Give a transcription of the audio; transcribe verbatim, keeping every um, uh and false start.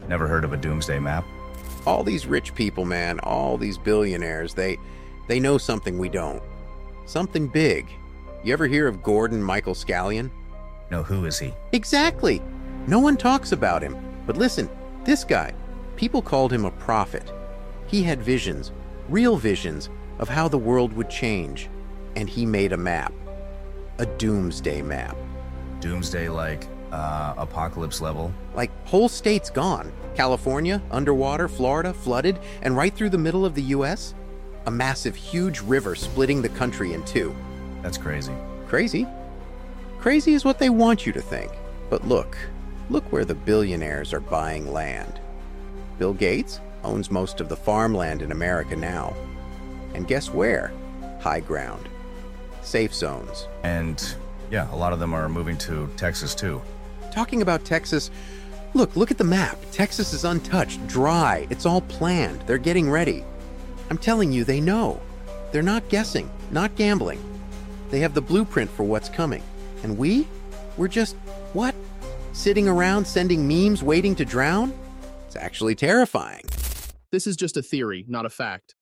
Never heard of a doomsday map? All these rich people, man, all these billionaires, they they know something we don't. Something big. You ever hear of Gordon Michael Scallion? No, who is he? Exactly. No one talks about him. But listen, this guy, people called him a prophet. He had visions, real visions, of how the world would change. And he made a map. A doomsday map. Doomsday like, uh, apocalypse level? Like, whole states gone. California, underwater, Florida, flooded, and right through the middle of the U S, a massive, huge river splitting the country in two. That's crazy. Crazy? Crazy is what they want you to think. But look, look where the billionaires are buying land. Bill Gates owns most of the farmland in America now. And guess where? High ground. Safe zones. And, yeah, a lot of them are moving to Texas, too. Talking about Texas, look, look at the map. Texas is untouched, dry. It's all planned. They're getting ready. I'm telling you, they know. They're not guessing, not gambling. They have the blueprint for what's coming. And we? We're just, what? Sitting around sending memes waiting to drown? It's actually terrifying. This is just a theory, not a fact.